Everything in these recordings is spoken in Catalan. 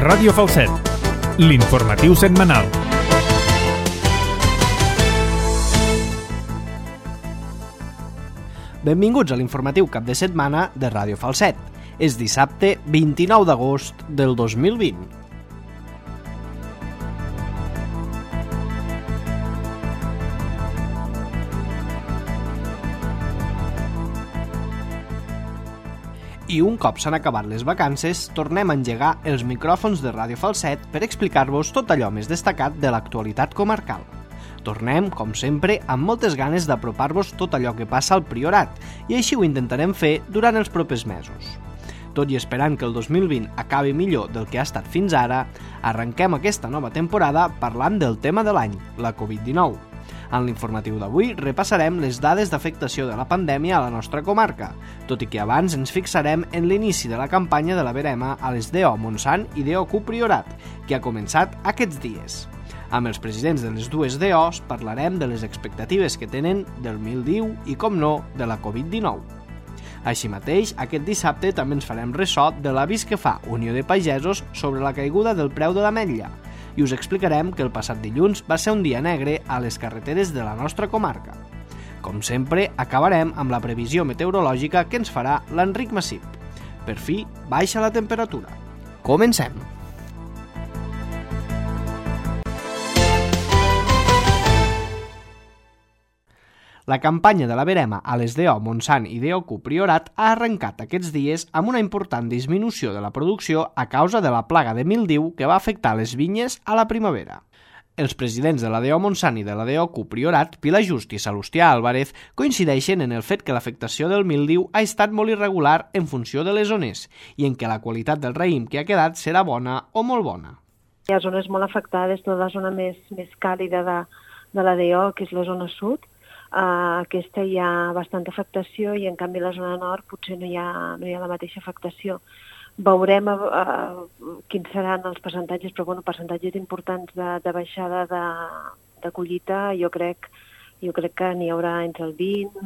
Ràdio Falset, l'informatiu setmanal. Benvinguts a l'informatiu cap de setmana de Ràdio Falset. És dissabte 29 d'agost del 2020. I un cop s'han acabat les vacances, tornem a engegar els micròfons de Ràdio Falset per explicar-vos tot allò més destacat de l'actualitat comarcal. Tornem, com sempre, amb moltes ganes d'apropar-vos tot allò que passa al Priorat, i així ho intentarem fer durant els propers mesos. Tot i esperant que el 2020 acabi millor del que ha estat fins ara, arrenquem aquesta nova temporada parlant del tema de l'any, la Covid-19. En l'informatiu d'avui repassarem les dades d'afectació de la pandèmia a la nostra comarca, tot i que abans ens fixarem en l'inici de la campanya de la verema a les DO Montsant i DO Q Priorat, que ha començat aquests dies. Amb els presidents de les dues DOs parlarem de les expectatives que tenen del mildiu i, com no, de la Covid-19. Així mateix, aquest dissabte també ens farem ressò de l'avís que fa Unió de Pagesos sobre la caiguda del preu de l'ametlla, i us explicarem que el passat dilluns va ser un dia negre a les carreteres de la nostra comarca. Com sempre, acabarem amb la previsió meteorològica que ens farà l'Enric Massip. Per fi, baixa la temperatura. Comencem! La campanya de la verema a les DO Montsant i DO Q Priorat ha arrencat aquests dies amb una important disminució de la producció a causa de la plaga de mildiu que va afectar les vinyes a la primavera. Els presidents de la DO Montsant i de la DO Q Priorat, Pilar Just i Salustià Álvarez, coincideixen en el fet que l'afectació del mildiu ha estat molt irregular en funció de les zones i en què la qualitat del raïm que ha quedat serà bona o molt bona. Hi ha zones molt afectades, tota la zona més càlida de la DO, que és la zona sud. Aquesta hi ha bastanta afectació i en canvi la zona nord potser no hi ha la mateixa afectació. Veurem quins seran els percentatges, però percentatges importants de baixada de collita jo crec que n'hi haurà entre el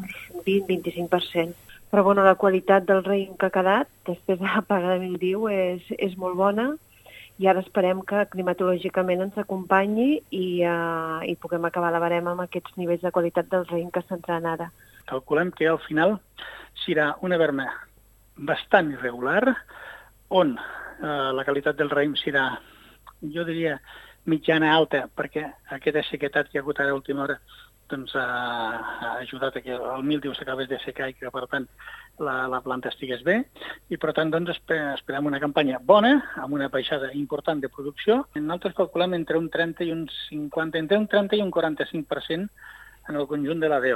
20-25%. Però la qualitat del raïm que ha quedat després de la plaga de mildiu és molt bona. I ara esperem que climatològicament ens acompanyi i puguem acabar la verema amb aquests nivells de qualitat del raïm que s'entraran ara. Calculem que al final serà una verema bastant irregular, on la qualitat del raïm serà, jo diria, mitjana alta, perquè aquesta sequedat que hi ha hagut ara a última hora doncs, ha ajudat a que el mildiu s'acabés de secar i que, per tant, la planta estigués bé, i per tant doncs, esperem una campanya bona, amb una baixada important de producció. Nosaltres calculem entre un 30 i un 50, entre un 30 i un 45% en el conjunt de la DO.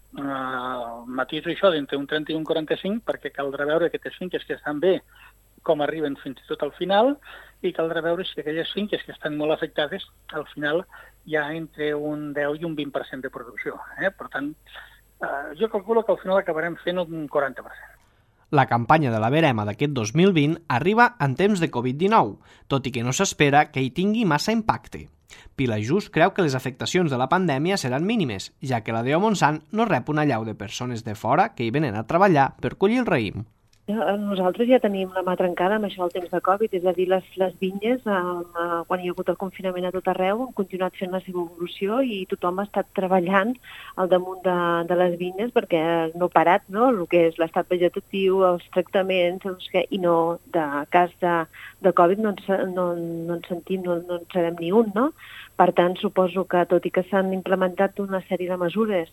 Matiso això d'entre un 30 i un 45 perquè caldrà veure aquestes finques que estan bé com arriben fins i tot al final, i caldrà veure si aquelles finques que estan molt afectades al final hi ha entre un 10 i un 20% de producció. Per tant, jo calculo que al final acabarem fent un 40%. La campanya de la verema d'aquest 2020 arriba en temps de Covid-19, tot i que no s'espera que hi tingui massa impacte. Pilar Just creu que les afectacions de la pandèmia seran mínimes, ja que la DO Montsant no rep una allau de persones de fora que hi venen a treballar per collir el raïm. Nosaltres ja tenim la mà trencada amb això del temps de Covid, és a dir, les vinyes, quan hi ha hagut el confinament a tot arreu, han continuat fent la seva evolució i tothom ha estat treballant al damunt de les vinyes perquè no ha parat, no?, el que és l'estat vegetatiu, els tractaments, i no, de cas de Covid no en sentim, no en sabem ni un, no? Per tant, suposo que, tot i que s'han implementat una sèrie de mesures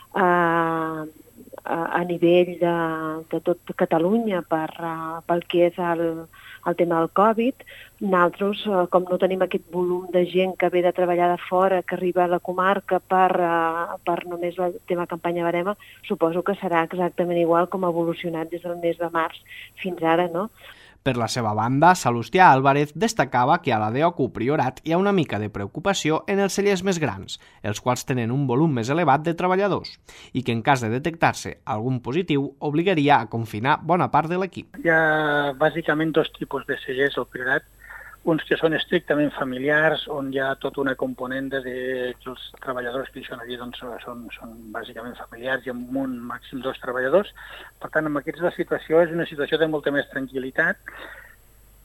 a nivell de tot Catalunya pel que és el tema del Covid, nosaltres, com no tenim aquest volum de gent que ve de treballar de fora, que arriba a la comarca per només el tema campanya verema, suposo que serà exactament igual com ha evolucionat des del mes de març fins ara, no? Per la seva banda, Salustià Álvarez destacava que a la DO Q Priorat hi ha una mica de preocupació en els cellers més grans, els quals tenen un volum més elevat de treballadors, i que en cas de detectar-se algun positiu obligaria a confinar bona part de l'equip. Hi ha bàsicament dos tipus de cellers al Priorat, uns que són estrictament familiars, on hi ha tota una component de que els treballadors que hi són allí doncs, són bàsicament familiars i amb un màxim 2 treballadors. Per tant, amb aquests la situació és una situació de molta més tranquil·litat,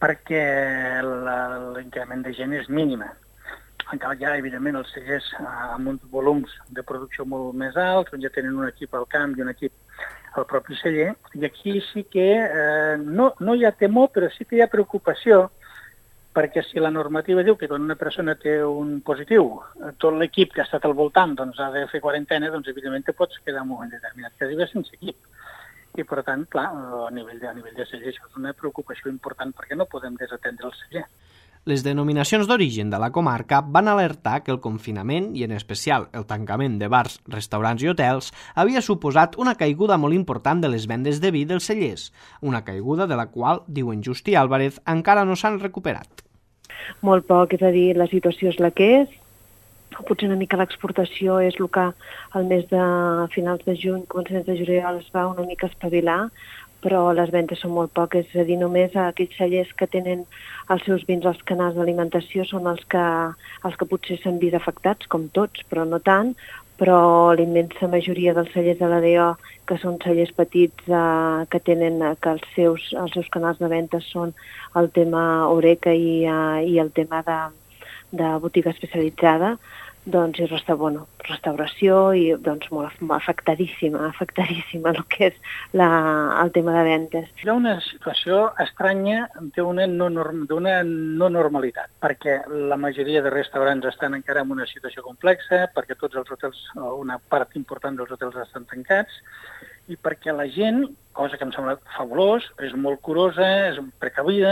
perquè l'increment de gent és mínima. Encara hi ha, evidentment, els cellers amb uns volums de producció molt més alts, on ja tenen un equip al camp i un equip al propi celler, i aquí sí que no hi ha temor, però sí que hi ha preocupació, perquè si la normativa diu que quan una persona té un positiu, tot l'equip que ha estat al voltant doncs, ha de fer quarantena, doncs evidentment te pots quedar en un moment determinat que arriba sense equip. I per tant, clar, a nivell de celler això és una preocupació important perquè no podem desatendre el celler. Les denominacions d'origen de la comarca van alertar que el confinament, i en especial el tancament de bars, restaurants i hotels, havia suposat una caiguda molt important de les vendes de vi dels cellers, una caiguda de la qual, diuen Justi Álvarez, encara no s'han recuperat. Molt poc, és a dir, la situació és la que és, potser una mica l'exportació és el que al mes de finals de juny, començaments de juliol es va una mica espavilar, però les ventes són molt poques, és a dir, només aquells cellers que tenen els seus vins als canals d'alimentació són els que potser s'han vist afectats, com tots, però no tant, però l'immensa majoria dels cellers de l'ADO, que són cellers petits que tenen que els seus canals de venda són el tema Oreca i el tema de botiga especialitzada, doncs és restauració i doncs molt afectadíssima el que és el tema de vendes. Hi ha una situació estranya d'una no normalitat, perquè la majoria de restaurants estan encara en una situació complexa, perquè tots els hotels, una part important dels hotels estan tancats, i perquè la gent, cosa que em sembla fabulós, és molt curosa, és precavida,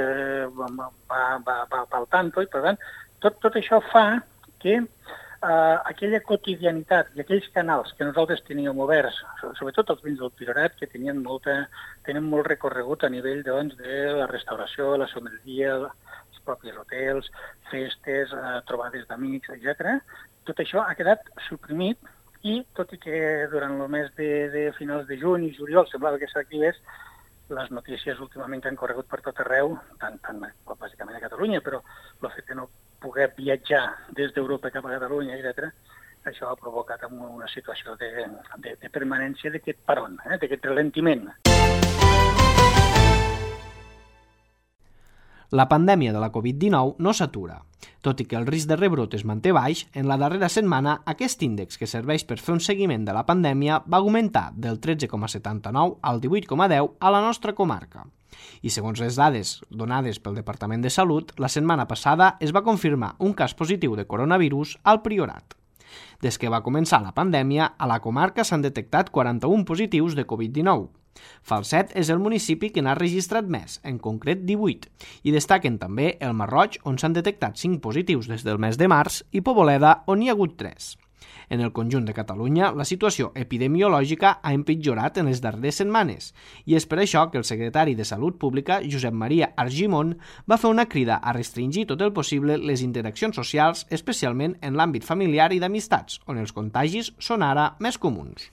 va al tanto, i per tant, tot això fa que aquella quotidianitat i aquells canals que nosaltres teníem oberts, sobretot els vins del Priorat, que tenen molt recorregut a nivell doncs, de la restauració, la sommelieria, els propis hotels, festes, trobades d'amics, etc. Tot això ha quedat suprimit i, tot i que durant el mes de finals de juny i juliol semblava que s'activés, les notícies últimament que han corregut per tot arreu, tant bàsicament a Catalunya, però el fet de no poder viatjar des d'Europa cap a Catalunya, etc., això ha provocat una situació de permanència d'aquest paron, d'aquest ralentiment. La pandèmia de la Covid-19 no s'atura. Tot i que el risc de rebrot es manté baix, en la darrera setmana aquest índex que serveix per fer un seguiment de la pandèmia va augmentar del 13,79 al 18,10 a la nostra comarca. I segons les dades donades pel Departament de Salut, la setmana passada es va confirmar un cas positiu de coronavirus al Priorat. Des que va començar la pandèmia, a la comarca s'han detectat 41 positius de Covid-19. Falset és el municipi que n'ha registrat més, en concret 18, i destaquen també el Masroig, on s'han detectat 5 positius des del mes de març, i Poboleda, on n'hi ha hagut 3. En el conjunt de Catalunya, la situació epidemiològica ha empitjorat en les darreres setmanes, i és per això que el secretari de Salut Pública, Josep Maria Argimon, va fer una crida a restringir tot el possible les interaccions socials, especialment en l'àmbit familiar i d'amistats, on els contagis són ara més comuns.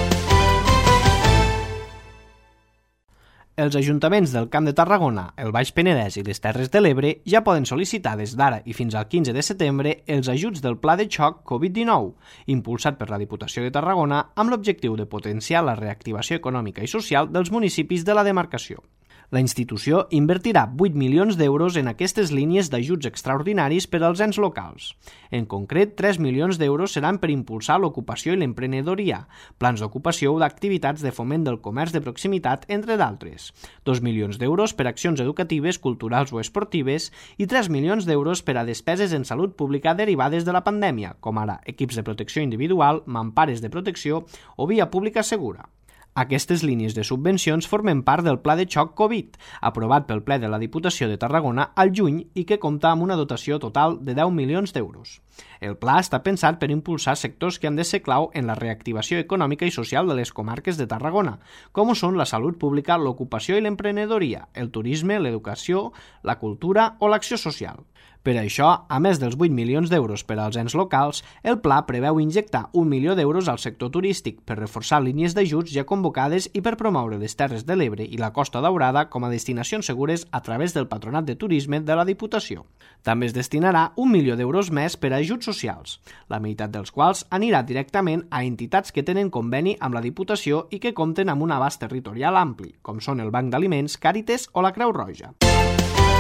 Els ajuntaments del Camp de Tarragona, el Baix Penedès i les Terres de l'Ebre ja poden sol·licitar des d'ara i fins al 15 de setembre els ajuts del Pla de Xoc Covid-19, impulsat per la Diputació de Tarragona amb l'objectiu de potenciar la reactivació econòmica i social dels municipis de la demarcació. La institució invertirà 8 milions d'euros en aquestes línies d'ajuts extraordinaris per als ens locals. En concret, 3 milions d'euros seran per impulsar l'ocupació i l'emprenedoria, plans d'ocupació o d'activitats de foment del comerç de proximitat, entre d'altres. 2 milions d'euros per accions educatives, culturals o esportives i 3 milions d'euros per a despeses en salut pública derivades de la pandèmia, com ara equips de protecció individual, mampares de protecció o via pública segura. Aquestes línies de subvencions formen part del Pla de Xoc Covid, aprovat pel Ple de la Diputació de Tarragona al juny i que compta amb una dotació total de 10 milions d'euros. El pla està pensat per impulsar sectors que han de ser clau en la reactivació econòmica i social de les comarques de Tarragona, com són la salut pública, l'ocupació i l'emprenedoria, el turisme, l'educació, la cultura o l'acció social. Per això, a més dels 8 milions d'euros per als ens locals, el pla preveu injectar 1 milió d'euros al sector turístic per reforçar línies d'ajuts ja convocades i per promoure les Terres de l'Ebre i la Costa Daurada com a destinacions segures a través del Patronat de Turisme de la Diputació. També es destinarà 1 milió d'euros més per a ajuts socials, la meitat dels quals anirà directament a entitats que tenen conveni amb la Diputació i que compten amb un abast territorial ampli, com són el Banc d'Aliments, Càritas o la Creu Roja.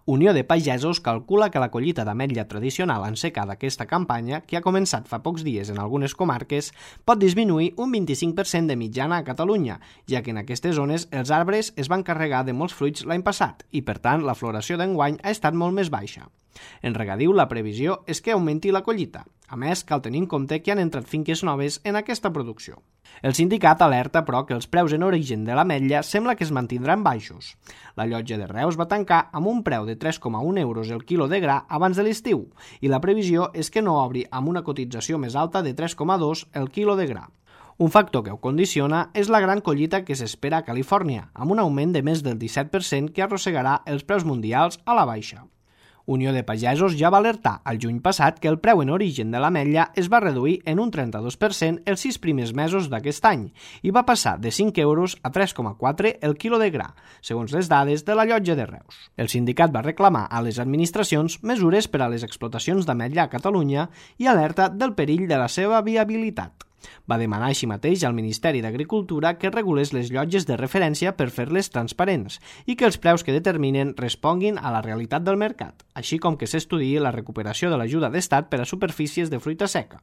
Unió de Pagesos calcula que la collita d'ametlla tradicional en seca d'aquesta campanya, que ha començat fa pocs dies en algunes comarques, pot disminuir un 25% de mitjana a Catalunya, ja que en aquestes zones els arbres es van carregar de molts fruits l'any passat i, per tant, la floració d'enguany ha estat molt més baixa. En regadiu, la previsió és que augmenti la collita. A més, cal tenir en compte que han entrat finques noves en aquesta producció. El sindicat alerta, però, que els preus en origen de l'ametlla sembla que es mantindran baixos. La Llotja de Reus va tancar amb un preu de 3,1 euros el quilo de gra abans de l'estiu i la previsió és que no obri amb una cotització més alta de 3,2 el quilo de gra. Un factor que ho condiciona és la gran collita que s'espera a Califòrnia, amb un augment de més del 17% que arrossegarà els preus mundials a la baixa. Unió de Pagesos ja va alertar al juny passat que el preu en origen de l'ametlla es va reduir en un 32% els 6 primers mesos d'aquest any i va passar de 5 euros a 3,4 el quilo de gra, segons les dades de la Llotja de Reus. El sindicat va reclamar a les administracions mesures per a les explotacions d'ametlla a Catalunya i alerta del perill de la seva viabilitat. Va demanar així mateix al Ministeri d'Agricultura que regulés les llotges de referència per fer-les transparents i que els preus que determinen responguin a la realitat del mercat, així com que s'estudiï la recuperació de l'ajuda d'estat per a superfícies de fruita seca.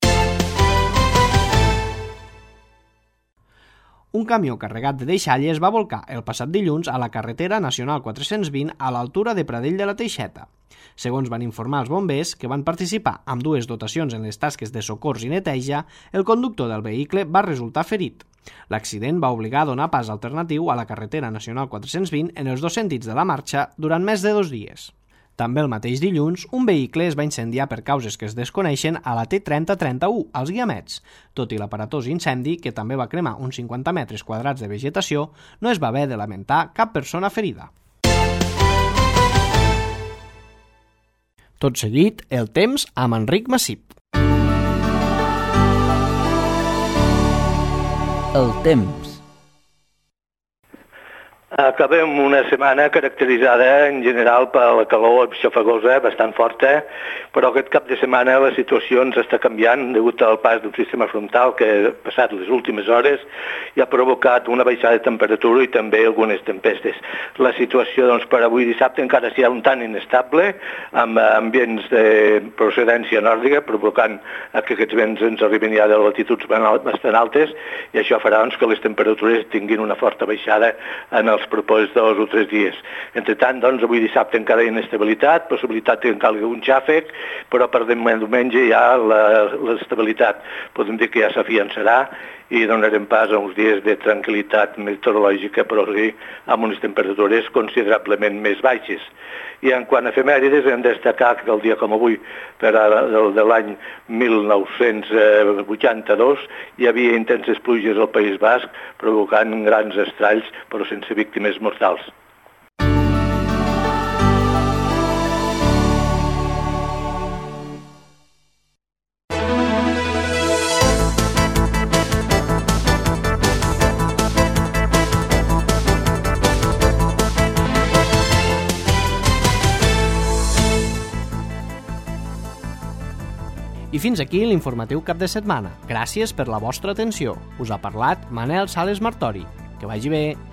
Un camió carregat de deixalles va volcar el passat dilluns a la carretera nacional 420 a l'altura de Pradell de la Teixeta. Segons van informar els bombers, que van participar amb 2 dotacions en les tasques de socors i neteja, el conductor del vehicle va resultar ferit. L'accident va obligar a donar pas alternatiu a la carretera nacional 420 en els 2 sentits de la marxa durant més de 2 dies. També el mateix dilluns, un vehicle es va incendiar per causes que es desconeixen a la T3031, als Guiamets. Tot i l'aparatós incendi, que també va cremar uns 50 metres quadrats de vegetació, no es va haver de lamentar cap persona ferida. Tot seguit, el temps amb Enric Massip. El temps. Acabem una setmana caracteritzada en general per la calor xafagosa, bastant forta, però aquest cap de setmana la situació ens està canviant degut al pas d'un sistema frontal que, passat les últimes hores, ja ha provocat una baixada de temperatura i també algunes tempestes. La situació, doncs, per avui dissabte encara serà un tant inestable, amb ambients de procedència nòrdica, provocant que aquests vents ens arribin ja de latituds bastant altes, i això farà, doncs, que les temperatures tinguin una forta baixada en els propers 2 o 3 dies. Entre tant, doncs, avui dissabte encara hi ha inestabilitat, possibilitat que calgui un xàfec, però per diumenge ja l'estabilitat podem dir que ja s'afiançarà i donarem pas a uns dies de tranquil·litat meteorològica, però sí, amb unes temperatures considerablement més baixes. I en quant a efemèrides, hem de destacar que el dia com avui, per de l'any 1982, hi havia intenses pluges al País Basc, provocant grans estralls, però sense víctimes mortals. I fins aquí l'informatiu cap de setmana. Gràcies per la vostra atenció. Us ha parlat Manel Sales Martori. Que vagi bé.